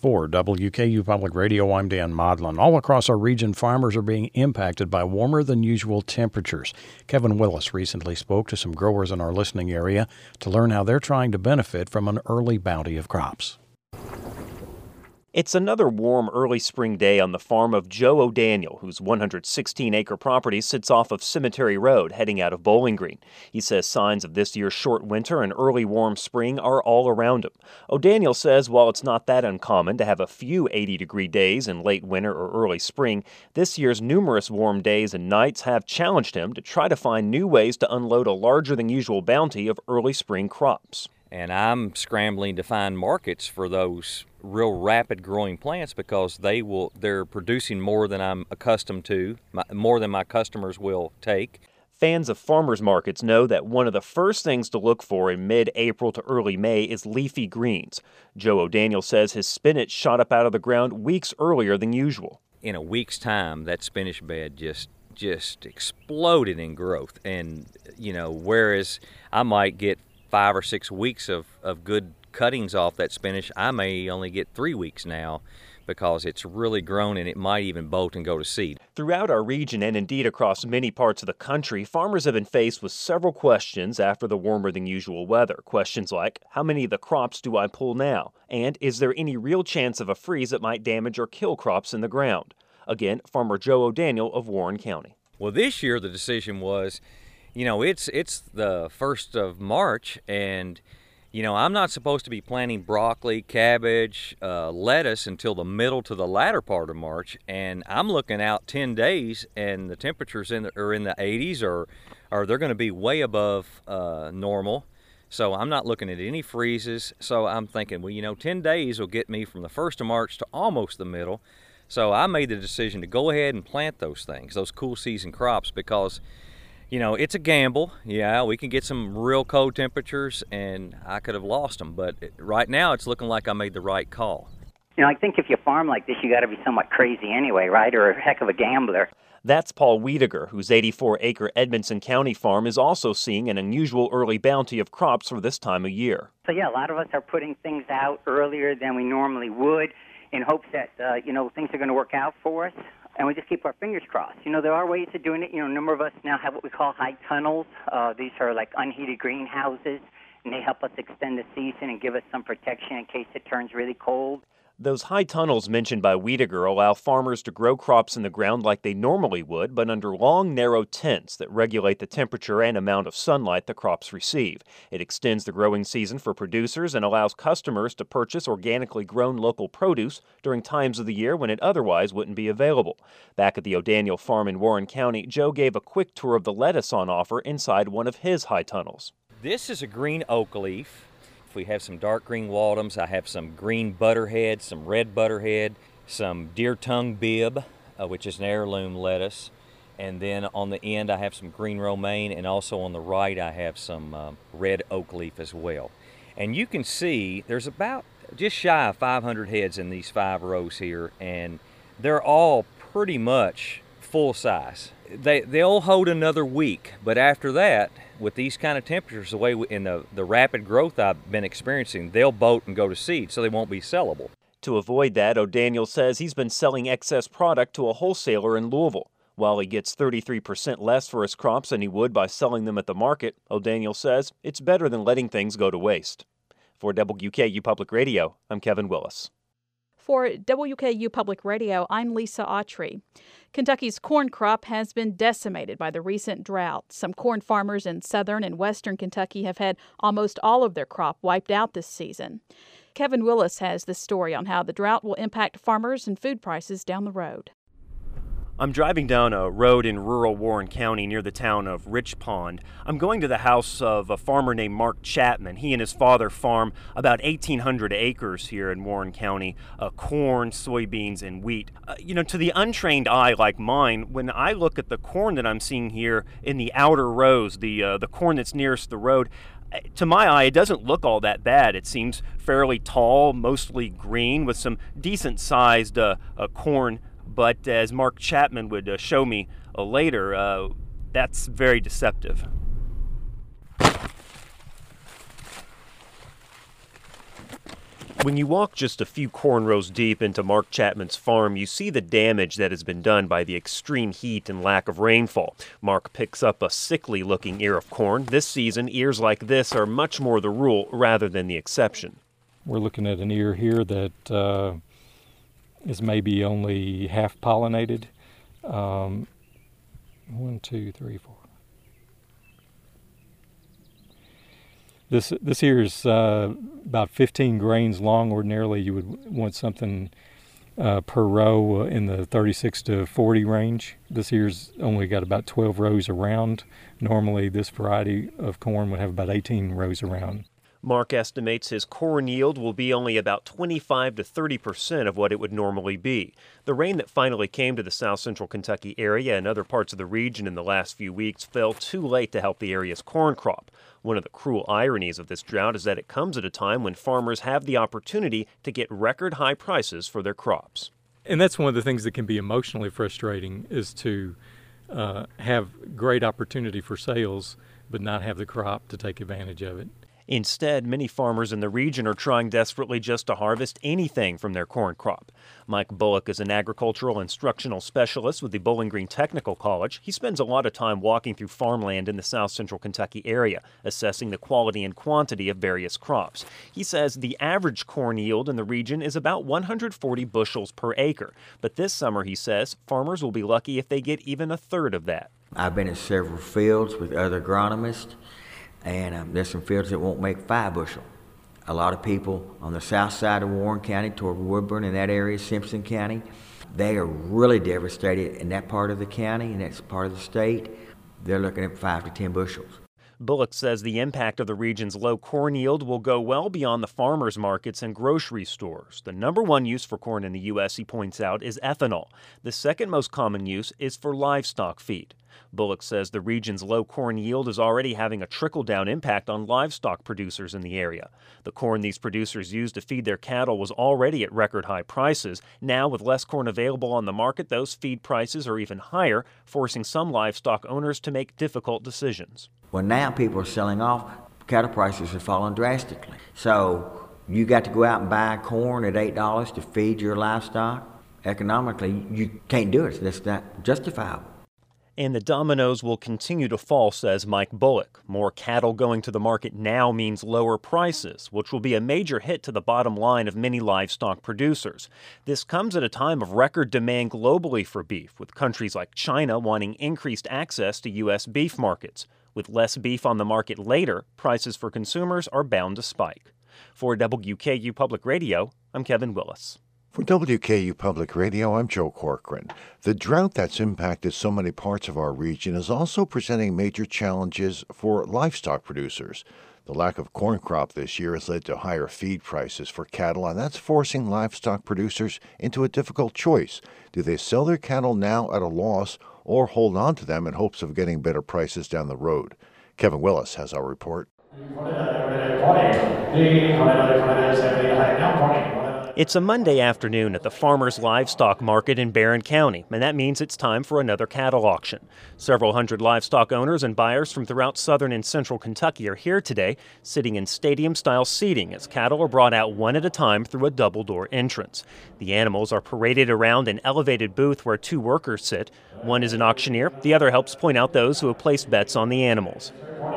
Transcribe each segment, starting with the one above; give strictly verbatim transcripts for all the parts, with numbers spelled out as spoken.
For W K U Public Radio, I'm Dan Modlin. All across our region, farmers are being impacted by warmer than usual temperatures. Kevin Willis recently spoke to some growers in our listening area to learn how they're trying to benefit from an early bounty of crops. It's another warm early spring day on the farm of Joe O'Daniel, whose one hundred sixteen acre property sits off of Cemetery Road, heading out of Bowling Green. He says signs of this year's short winter and early warm spring are all around him. O'Daniel says while it's not that uncommon to have a few eighty degree days in late winter or early spring, this year's numerous warm days and nights have challenged him to try to find new ways to unload a larger than usual bounty of early spring crops. And I'm scrambling to find markets for those real rapid growing plants because they will they're producing more than I'm accustomed to, my, more than my customers will take. Fans of farmers markets know that one of the first things to look for in mid-April to early May is leafy greens. Joe O'Daniel says his spinach shot up out of the ground weeks earlier than usual. In a week's time, that spinach bed just just exploded in growth. And, you know, whereas I might get five or six weeks of, of good cuttings off that spinach, I may only get three weeks now because it's really grown and it might even bolt and go to seed. Throughout our region and indeed across many parts of the country, farmers have been faced with several questions after the warmer than usual weather. Questions like, how many of the crops do I pull now? And is there any real chance of a freeze that might damage or kill crops in the ground? Again, farmer Joe O'Daniel of Warren County. Well, this year the decision was, you know, it's it's the first of March, and, you know, I'm not supposed to be planting broccoli, cabbage, uh, lettuce until the middle to the latter part of March, and I'm looking out ten days, and the temperatures in the, are in the eighties, or, or they're going to be way above uh, normal, so I'm not looking at any freezes, so I'm thinking, well, you know, ten days will get me from the first of March to almost the middle, so I made the decision to go ahead and plant those things, those cool season crops, because you know, it's a gamble. Yeah, we can get some real cold temperatures, and I could have lost them. But right now, it's looking like I made the right call. You know, I think if you farm like this, you got to be somewhat crazy anyway, right? Or a heck of a gambler. That's Paul Wiedeger, whose eighty-four acre Edmonson County farm is also seeing an unusual early bounty of crops for this time of year. So, yeah, a lot of us are putting things out earlier than we normally would in hopes that, uh, you know, things are going to work out for us. And we just keep our fingers crossed. You know, there are ways of doing it. You know, a number of us now have what we call high tunnels. Uh, these are like unheated greenhouses, and they help us extend the season and give us some protection in case it turns really cold. Those high tunnels mentioned by Wiedeger allow farmers to grow crops in the ground like they normally would, but under long, narrow tents that regulate the temperature and amount of sunlight the crops receive. It extends the growing season for producers and allows customers to purchase organically grown local produce during times of the year when it otherwise wouldn't be available. Back at the O'Daniel farm in Warren County, Joe gave a quick tour of the lettuce on offer inside one of his high tunnels. This is a green oak leaf. We have some dark green Waldums. I have some green butterhead, some red butterhead, some deer tongue bib, uh, which is an heirloom lettuce. And then on the end, I have some green romaine, and also on the right, I have some uh, red oak leaf as well. And you can see there's about just shy of five hundred heads in these five rows here, and they're all pretty much full size. They, they'll hold another week, but after that, with these kind of temperatures, the way we, in the, the rapid growth I've been experiencing, they'll bolt and go to seed, so they won't be sellable. To avoid that, O'Daniel says he's been selling excess product to a wholesaler in Louisville. While he gets thirty-three percent less for his crops than he would by selling them at the market, O'Daniel says it's better than letting things go to waste. For W K U Public Radio, I'm Kevin Willis. For W K U Public Radio, I'm Lisa Autry. Kentucky's corn crop has been decimated by the recent drought. Some corn farmers in southern and western Kentucky have had almost all of their crop wiped out this season. Kevin Willis has the story on how the drought will impact farmers and food prices down the road. I'm driving down a road in rural Warren County near the town of Rich Pond. I'm going to the house of a farmer named Mark Chapman. He and his father farm about eighteen hundred acres here in Warren County, uh, corn, soybeans, and wheat. Uh, you know, to the untrained eye like mine, when I look at the corn that I'm seeing here in the outer rows, the, uh, the corn that's nearest the road, to my eye, it doesn't look all that bad. It seems fairly tall, mostly green, with some decent-sized uh, uh, corn. But as Mark Chapman would uh, show me uh, later, uh, that's very deceptive. When you walk just a few corn rows deep into Mark Chapman's farm, you see the damage that has been done by the extreme heat and lack of rainfall. Mark picks up a sickly-looking ear of corn. This season, ears like this are much more the rule rather than the exception. We're looking at an ear here that uh, is maybe only half pollinated. Um, one, two, three, four. This this ear is uh, about fifteen grains long. Ordinarily, you would want something uh, per row in the thirty-six to forty range. This ear's only got about twelve rows around. Normally, this variety of corn would have about eighteen rows around. Mark estimates his corn yield will be only about twenty-five to thirty percent of what it would normally be. The rain that finally came to the south central Kentucky area and other parts of the region in the last few weeks fell too late to help the area's corn crop. One of the cruel ironies of this drought is that it comes at a time when farmers have the opportunity to get record high prices for their crops. And that's one of the things that can be emotionally frustrating, is to uh, have great opportunity for sales but not have the crop to take advantage of it. Instead, many farmers in the region are trying desperately just to harvest anything from their corn crop. Mike Bullock is an agricultural instructional specialist with the Bowling Green Technical College. He spends a lot of time walking through farmland in the south central Kentucky area, assessing the quality and quantity of various crops. He says the average corn yield in the region is about one hundred forty bushels per acre. But this summer, he says, farmers will be lucky if they get even a third of that. I've been in several fields with other agronomists, and um, there's some fields that won't make five bushel. A lot of people on the south side of Warren County toward Woodburn in that area, Simpson County, they are really devastated in that part of the county, and that's part of the state. They're looking at five to ten bushels. Bullock says the impact of the region's low corn yield will go well beyond the farmers' markets and grocery stores. The number one use for corn in the U S, he points out, is ethanol. The second most common use is for livestock feed. Bullock says the region's low corn yield is already having a trickle-down impact on livestock producers in the area. The corn these producers use to feed their cattle was already at record-high prices. Now, with less corn available on the market, those feed prices are even higher, forcing some livestock owners to make difficult decisions. Well, now people are selling off. Cattle prices have fallen drastically. So you got to go out and buy corn at eight dollars to feed your livestock. Economically, you can't do it. That's not justifiable. And the dominoes will continue to fall, says Mike Bullock. More cattle going to the market now means lower prices, which will be a major hit to the bottom line of many livestock producers. This comes at a time of record demand globally for beef, with countries like China wanting increased access to U S beef markets. With less beef on the market later, prices for consumers are bound to spike. For W K U Public Radio, I'm Kevin Willis. For W K U Public Radio, I'm Joe Corcoran. The drought that's impacted so many parts of our region is also presenting major challenges for livestock producers. The lack of corn crop this year has led to higher feed prices for cattle, and that's forcing livestock producers into a difficult choice. Do they sell their cattle now at a loss or hold on to them in hopes of getting better prices down the road? Kevin Willis has our report. It's a Monday afternoon at the Farmers Livestock Market in Barron County, and that means it's time for another cattle auction. Several hundred livestock owners and buyers from throughout southern and central Kentucky are here today, sitting in stadium-style seating as cattle are brought out one at a time through a double-door entrance. The animals are paraded around an elevated booth where two workers sit. One is an auctioneer, the other helps point out those who have placed bets on the animals.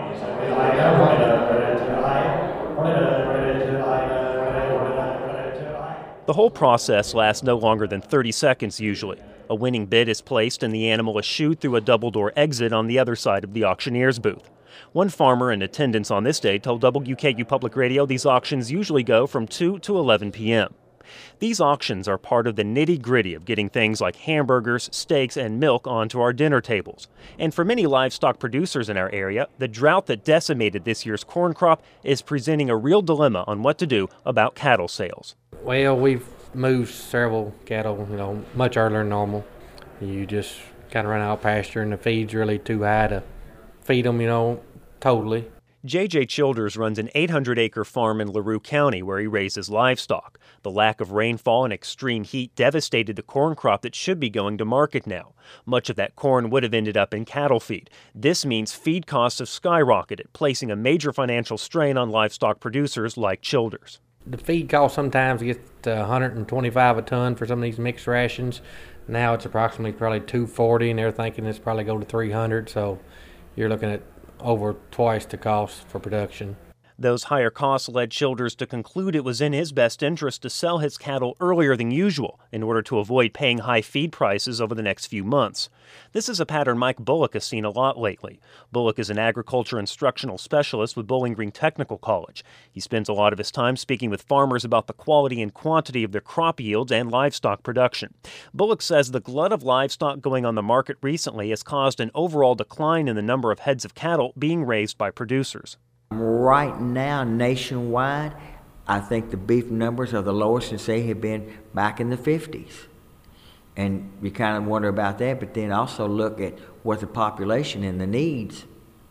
The whole process lasts no longer than thirty seconds usually. A winning bid is placed and the animal is shooed through a double-door exit on the other side of the auctioneer's booth. One farmer in attendance on this day told W K U Public Radio these auctions usually go from two to eleven p.m. These auctions are part of the nitty-gritty of getting things like hamburgers, steaks, and milk onto our dinner tables. And for many livestock producers in our area, the drought that decimated this year's corn crop is presenting a real dilemma on what to do about cattle sales. Well, we've moved several cattle, you know, much earlier than normal. You just kind of run out of pasture, and the feed's really too high to feed them, you know, totally. J J Childers runs an eight hundred acre farm in LaRue County where he raises livestock. The lack of rainfall and extreme heat devastated the corn crop that should be going to market now. Much of that corn would have ended up in cattle feed. This means feed costs have skyrocketed, placing a major financial strain on livestock producers like Childers. The feed cost sometimes gets to one hundred twenty-five a ton for some of these mixed rations. Now it's approximately probably two forty, and they're thinking it's probably go to three hundred. So you're looking at over twice the cost for production. Those higher costs led Childers to conclude it was in his best interest to sell his cattle earlier than usual in order to avoid paying high feed prices over the next few months. This is a pattern Mike Bullock has seen a lot lately. Bullock is an agriculture instructional specialist with Bowling Green Technical College. He spends a lot of his time speaking with farmers about the quality and quantity of their crop yields and livestock production. Bullock says the glut of livestock going on the market recently has caused an overall decline in the number of heads of cattle being raised by producers. Right now, nationwide, I think the beef numbers are the lowest since they have been back in the fifties. And you kind of wonder about that, but then also look at what the population and the needs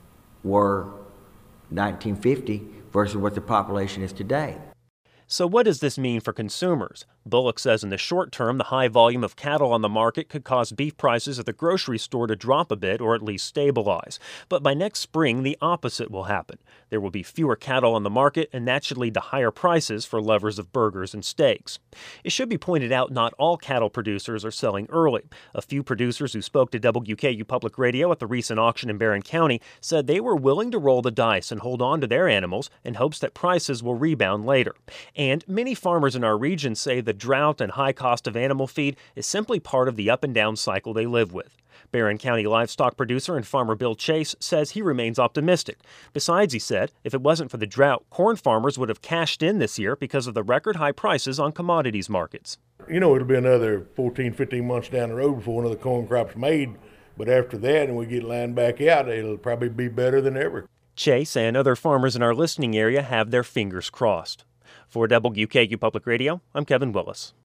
were nineteen fifty versus what the population is today. So what does this mean for consumers? Bullock says in the short term, the high volume of cattle on the market could cause beef prices at the grocery store to drop a bit or at least stabilize. But by next spring, the opposite will happen. There will be fewer cattle on the market, and that should lead to higher prices for lovers of burgers and steaks. It should be pointed out not all cattle producers are selling early. A few producers who spoke to W K U Public Radio at the recent auction in Barron County said they were willing to roll the dice and hold on to their animals in hopes that prices will rebound later. And many farmers in our region say the drought and high cost of animal feed is simply part of the up and down cycle they live with. Barron County livestock producer and farmer Bill Chase says he remains optimistic. Besides, he said, if it wasn't for the drought, corn farmers would have cashed in this year because of the record high prices on commodities markets. You know, it'll be another fourteen, fifteen months down the road before another corn crop's made. But after that, and we get lined back out, it'll probably be better than ever. Chase and other farmers in our listening area have their fingers crossed. For W K U Public Radio, I'm Kevin Willis.